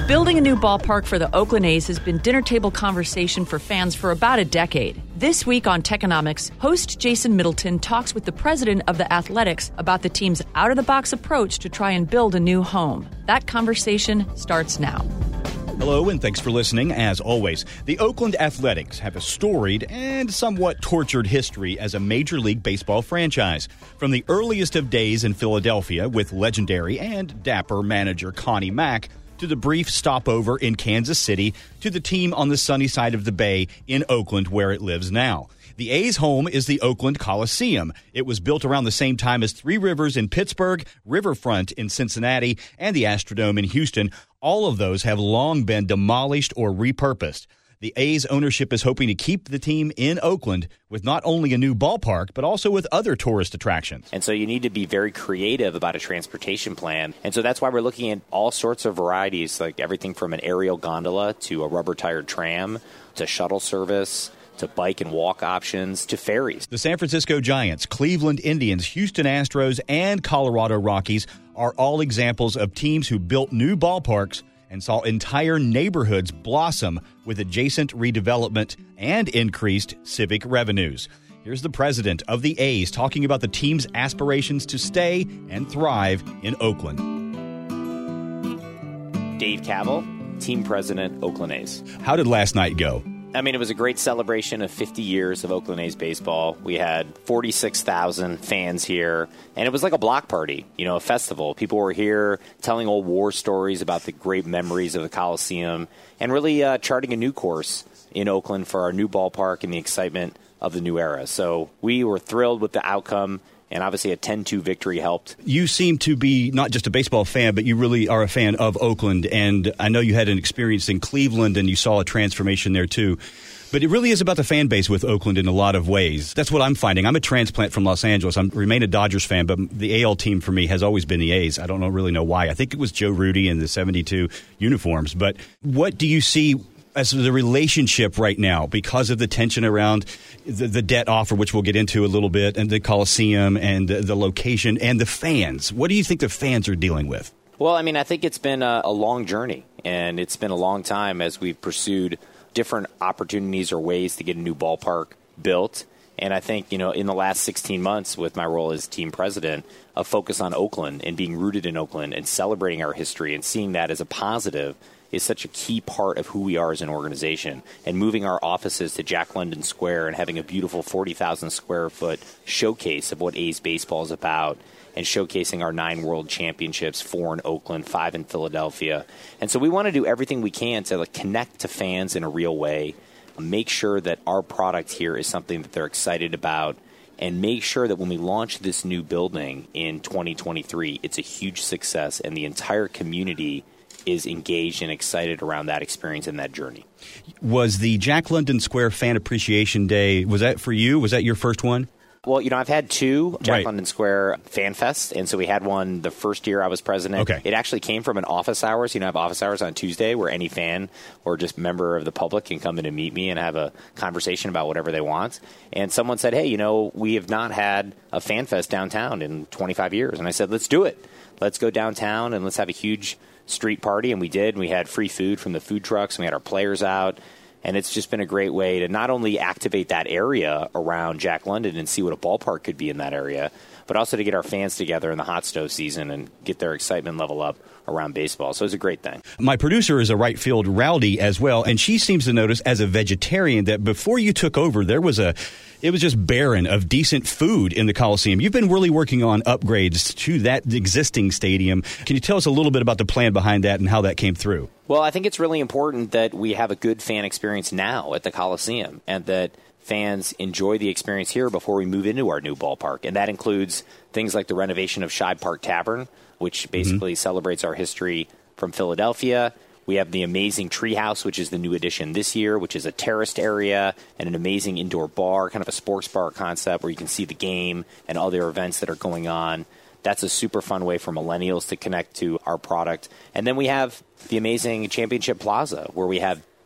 Building a new ballpark for the Oakland A's has been dinner table conversation for fans for about a decade. This week on Techonomics, host Jason Middleton talks with the president of the Athletics about the team's out-of-the-box approach to try and build a new home. That conversation starts now. Hello, and thanks for listening. As always, the Oakland Athletics have a storied and somewhat tortured history as a Major League Baseball franchise. From the earliest of days in Philadelphia with legendary and dapper manager Connie Mack, to the brief stopover in Kansas City, to the team on the sunny side of the bay in Oakland where it lives now. The A's home is the Oakland Coliseum. It was built around the same time as Three Rivers in Pittsburgh, Riverfront in Cincinnati, and the Astrodome in Houston. All of those have long been demolished or repurposed. The A's ownership is hoping to keep the team in Oakland with not only a new ballpark, but also with other tourist attractions. And so you need to be very creative about a transportation plan. And so that's why we're looking at all sorts of varieties, like everything from an aerial gondola to a rubber-tired tram to shuttle service to bike and walk options, to ferries. The San Francisco Giants, Cleveland Indians, Houston Astros, and Colorado Rockies are all examples of teams who built new ballparks and saw entire neighborhoods blossom with adjacent redevelopment and increased civic revenues. Here's the president of the A's talking about the team's aspirations to stay and thrive in Oakland. Dave Kaval, team president, Oakland A's. How did last night go? I mean, it was a great celebration of 50 years of Oakland A's baseball. We had 46,000 fans here, and it was like a block party, a festival. People were here telling old war stories about the great memories of the Coliseum and really charting a new course in Oakland for our new ballpark and the excitement of the new era. So we were thrilled with the outcome. And obviously a 10-2 victory helped. You seem to be not just a baseball fan, but you really are a fan of Oakland. And I know you had an experience in Cleveland and you saw a transformation there too. But it really is about the fan base with Oakland in a lot of ways. That's what I'm finding. I'm a transplant from Los Angeles. I remain a Dodgers fan, but the AL team for me has always been the A's. I don't really know why. I think it was Joe Rudy and the 72 uniforms. But what do you see as the relationship right now because of the tension around the debt offer, which we'll get into a little bit, and the Coliseum and the location and the fans? What do you think the fans are dealing with? Well, I mean, I think it's been a long journey, and it's been a long time as we've pursued different opportunities or ways to get a new ballpark built. And I think, in the last 16 months with my role as team president, a focus on Oakland and being rooted in Oakland and celebrating our history and seeing that as a positive is such a key part of who we are as an organization. And moving our offices to Jack London Square and having a beautiful 40,000 square foot showcase of what A's baseball is about, and showcasing our 9 world championships, 4 in Oakland, 5 in Philadelphia. And so we want to do everything we can to connect to fans in a real way, make sure that our product here is something that they're excited about, and make sure that when we launch this new building in 2023, it's a huge success and the entire community is engaged and excited around that experience and that journey. Was the Jack London Square Fan Appreciation Day, was that for you? Was that your first one? Well, I've had 2 Jack London Square Fan Fest, and so we had one the first year I was president. Okay. It actually came from an office hours. I have office hours on Tuesday where any fan or just member of the public can come in and meet me and have a conversation about whatever they want. And someone said, hey, we have not had a Fan Fest downtown in 25 years. And I said, let's do it. Let's go downtown and let's have a huge street party. And we did. We had free food from the food trucks. And we had our players out. And it's just been a great way to not only activate that area around Jack London and see what a ballpark could be in that area, but also to get our fans together in the hot stove season and get their excitement level up around baseball. So it's a great thing. My producer is a right field rowdy as well, and she seems to notice as a vegetarian that before you took over, it was just barren of decent food in the Coliseum. You've been really working on upgrades to that existing stadium. Can you tell us a little bit about the plan behind that and how that came through? Well, I think it's really important that we have a good fan experience now at the Coliseum and that fans enjoy the experience here before we move into our new ballpark. And that includes things like the renovation of Shibe Park Tavern, which basically celebrates our history from Philadelphia. We have the amazing Treehouse, which is the new addition this year, which is a terraced area and an amazing indoor bar, kind of a sports bar concept where you can see the game and other events that are going on. That's a super fun way for millennials to connect to our product. And then we have the amazing Championship Plaza, where we have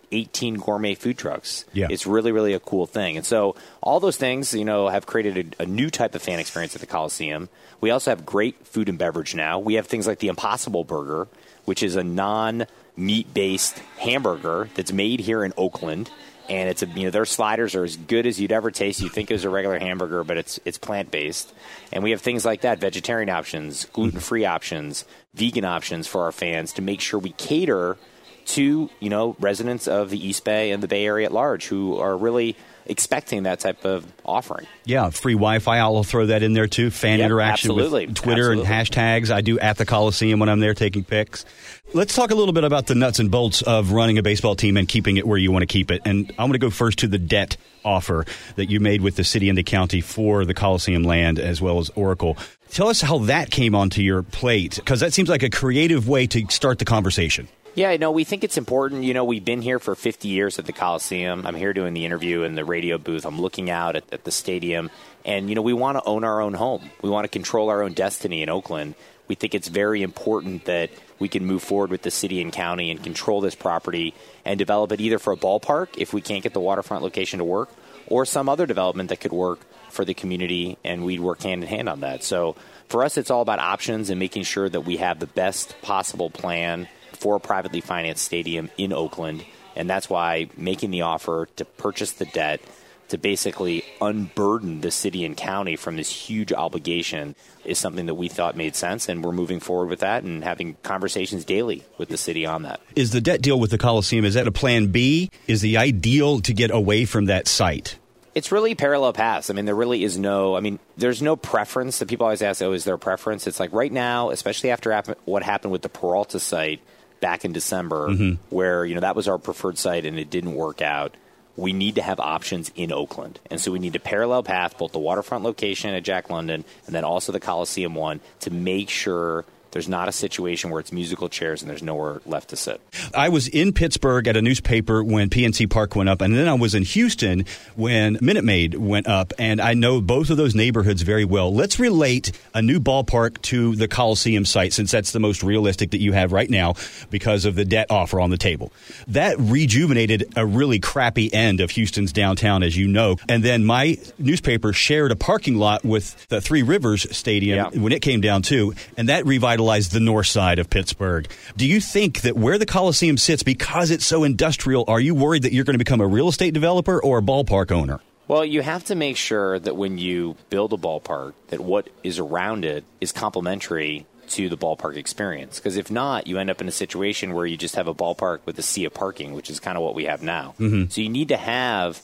18 gourmet food trucks. Yeah. It's really, really a cool thing. And so all those things, have created a new type of fan experience at the Coliseum. We also have great food and beverage now. We have things like the Impossible Burger, which is a non-meat-based hamburger that's made here in Oakland. And it's their sliders are as good as you'd ever taste. You think it was a regular hamburger, but it's plant-based. And we have things like that, vegetarian options, gluten-free options, vegan options for our fans to make sure we cater to, residents of the East Bay and the Bay Area at large who are really expecting that type of offering. Yeah, free Wi-Fi. I'll throw that in there too. Fan interaction absolutely. with Twitter and hashtags. I do at the Coliseum when I'm there taking pics. Let's talk a little bit about the nuts and bolts of running a baseball team and keeping it where you want to keep it. And I'm going to go first to the debt offer that you made with the city and the county for the Coliseum land as well as Oracle. Tell us how that came onto your plate, because that seems like a creative way to start the conversation. Yeah, we think it's important. We've been here for 50 years at the Coliseum. I'm here doing the interview in the radio booth. I'm looking out at the stadium. And, we want to own our own home. We want to control our own destiny in Oakland. We think it's very important that we can move forward with the city and county and control this property and develop it either for a ballpark, if we can't get the waterfront location to work, or some other development that could work for the community, and we'd work hand in hand on that. So for us, it's all about options and making sure that we have the best possible plan for a privately financed stadium in Oakland, and that's why making the offer to purchase the debt to basically unburden the city and county from this huge obligation is something that we thought made sense, and we're moving forward with that and having conversations daily with the city on that. Is the debt deal with the Coliseum, is that a plan B? Is the ideal to get away from that site? It's really parallel paths. There really is there's no preference. That people always ask, is there a preference? It's like right now, especially after what happened with the Peralta site back in December, where, that was our preferred site and it didn't work out. We need to have options in Oakland. And so we need to parallel path both the waterfront location at Jack London and then also the Coliseum one to make sure there's not a situation where it's musical chairs and there's nowhere left to sit. I was in Pittsburgh at a newspaper when PNC Park went up, and then I was in Houston when Minute Maid went up, and I know both of those neighborhoods very well. Let's relate a new ballpark to the Coliseum site, since that's the most realistic that you have right now because of the debt offer on the table. That rejuvenated a really crappy end of Houston's downtown, as you know, and then my newspaper shared a parking lot with the Three Rivers Stadium when it came down too, and that revitalized the north side of Pittsburgh. Do you think that where the Coliseum sits, because it's so industrial, are you worried that you're going to become a real estate developer or a ballpark owner? Well, you have to make sure that when you build a ballpark, that what is around it is complementary to the ballpark experience. Because if not, you end up in a situation where you just have a ballpark with a sea of parking, which is kind of what we have now. So you need to have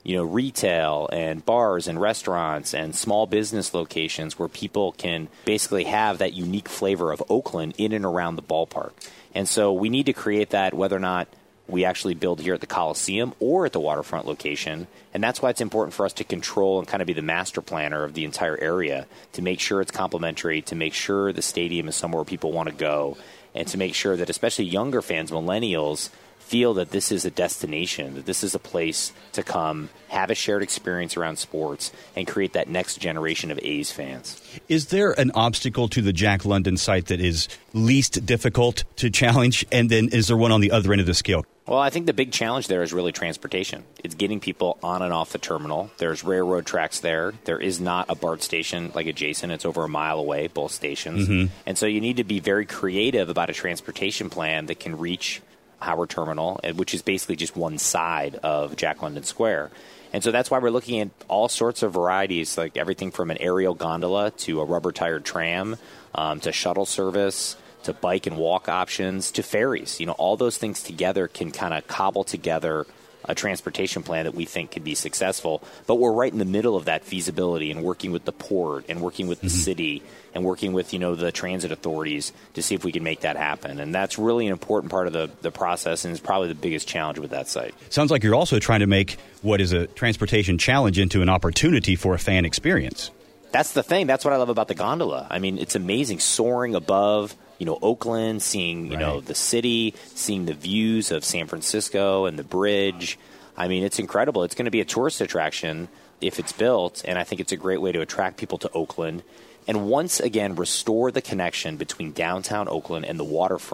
retail and bars and restaurants and small business locations where people can basically have that unique flavor of Oakland in and around the ballpark. And so we need to create that, whether or not we actually build here at the Coliseum or at the waterfront location. And that's why it's important for us to control and kind of be the master planner of the entire area, to make sure it's complementary, to make sure the stadium is somewhere people want to go, and to make sure that especially younger fans, millennials, feel that this is a destination, that this is a place to come, have a shared experience around sports, and create that next generation of A's fans. Is there an obstacle to the Jack London site that is least difficult to challenge? And then is there one on the other end of the scale? Well, I think the big challenge there is really transportation. It's getting people on and off the terminal. There's railroad tracks there. There is not a BART station like adjacent. It's over a mile away, both stations. And so you need to be very creative about a transportation plan that can reach Howard Terminal, which is basically just one side of Jack London Square. And so that's why we're looking at all sorts of varieties, like everything from an aerial gondola to a rubber-tired tram, to shuttle service, to bike and walk options, to ferries. All those things together can kind of cobble together a transportation plan that we think could be successful. But we're right in the middle of that feasibility and working with the port and working with the city and working with, the transit authorities to see if we can make that happen. And that's really an important part of the process, and is probably the biggest challenge with that site. Sounds like you're also trying to make what is a transportation challenge into an opportunity for a fan experience. That's the thing. That's what I love about the gondola. It's amazing soaring above Oakland, seeing, the city, seeing the views of San Francisco and the bridge. It's incredible. It's going to be a tourist attraction if it's built, and I think it's a great way to attract people to Oakland and once again restore the connection between downtown Oakland and the waterfront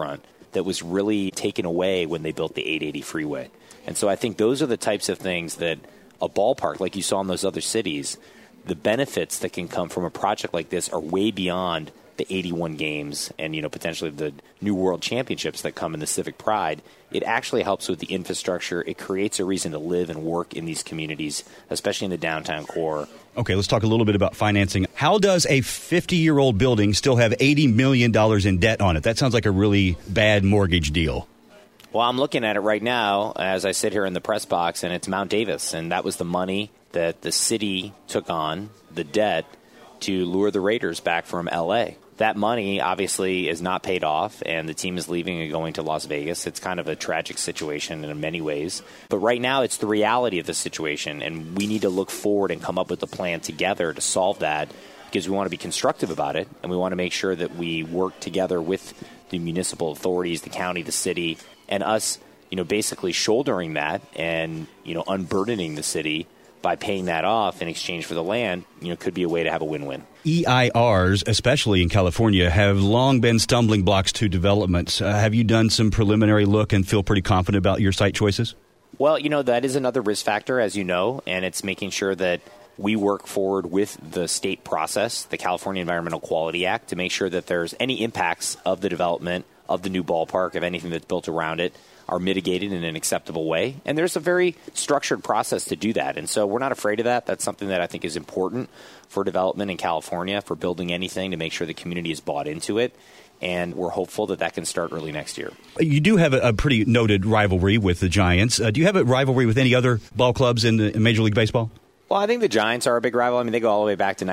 that was really taken away when they built the 880 freeway. And so I think those are the types of things that a ballpark, like you saw in those other cities, the benefits that can come from a project like this are way beyond the 81 games and, potentially the New World Championships that come in the Civic Pride. It actually helps with the infrastructure. It creates a reason to live and work in these communities, especially in the downtown core. Okay, let's talk a little bit about financing. How does a 50-year-old building still have $80 million in debt on it? That sounds like a really bad mortgage deal. Well, I'm looking at it right now as I sit here in the press box, and it's Mount Davis, and that was the money that the city took on, the debt, to lure the Raiders back from L.A. That money obviously is not paid off, and the team is leaving and going to Las Vegas. It's kind of a tragic situation in many ways. But right now, it's the reality of the situation, and we need to look forward and come up with a plan together to solve that, because we want to be constructive about it, and we want to make sure that we work together with the municipal authorities, the county, the city, and us, basically shouldering that and, unburdening the city by paying that off in exchange for the land, could be a way to have a win-win. EIRs, especially in California, have long been stumbling blocks to developments. Have you done some preliminary look and feel pretty confident about your site choices? Well, that is another risk factor, as you know, and it's making sure that we work forward with the state process, the California Environmental Quality Act, to make sure that there's any impacts of the development of the new ballpark, of anything that's built around it, are mitigated in an acceptable way. And there's a very structured process to do that. And so we're not afraid of that. That's something that I think is important for development in California, for building anything, to make sure the community is bought into it. And we're hopeful that that can start early next year. You do have a pretty noted rivalry with the Giants. Do you have a rivalry with any other ball clubs in Major League Baseball? Well, I think the Giants are a big rival. I mean, they go all the way back to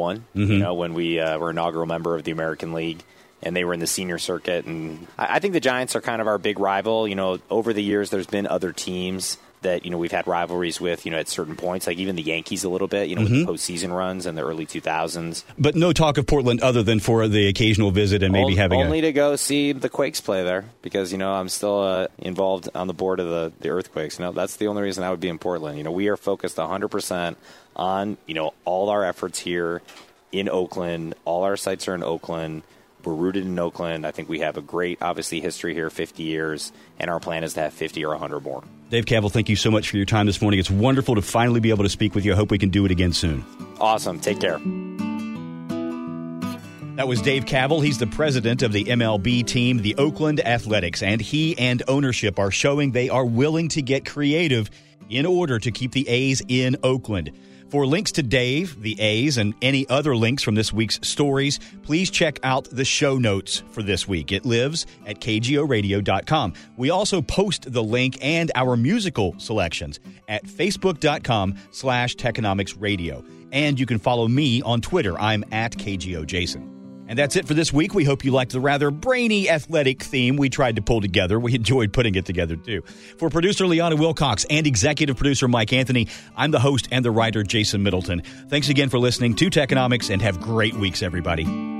1901, when we were an inaugural member of the American League, and they were in the senior circuit. And I think the Giants are kind of our big rival. Over the years, there's been other teams that, we've had rivalries with, at certain points, like even the Yankees a little bit, with the postseason runs in the early 2000s. But no talk of Portland other than for the occasional visit and maybe having only to go see the Quakes play there, because, I'm still involved on the board of the Earthquakes. That's the only reason I would be in Portland. We are focused 100% on, all our efforts here in Oakland. All our sites are in Oakland. We're rooted in Oakland. I think we have a great, obviously, history here, 50 years, and our plan is to have 50 or 100 more. Dave Kaval, thank you so much for your time this morning. It's wonderful to finally be able to speak with you. I hope we can do it again soon. Awesome. Take care. That was Dave Kaval. He's the president of the MLB team, the Oakland Athletics, and he and ownership are showing they are willing to get creative in order to keep the A's in Oakland. For links to Dave, the A's, and any other links from this week's stories, please check out the show notes for this week. It lives at kgoradio.com. We also post the link and our musical selections at facebook.com/Techonomics Radio. And you can follow me on Twitter. I'm at KGOJason. And that's it for this week. We hope you liked the rather brainy athletic theme we tried to pull together. We enjoyed putting it together, too. For producer Liana Wilcox and executive producer Mike Anthony, I'm the host and the writer Jason Middleton. Thanks again for listening to Techonomics, and have great weeks, everybody.